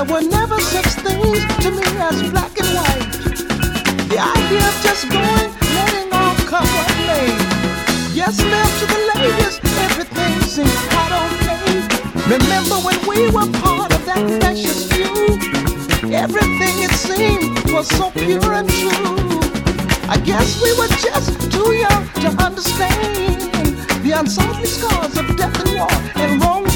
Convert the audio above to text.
There were never such things to me as black and white. The idea of just going, letting all come what may. Yes, left to the ladies, everything seemed quite okay. Remember when we were part of that precious few? Everything it seemed was so pure and true. I guess we were just too young to understand the unsolved scars of death and war and wrong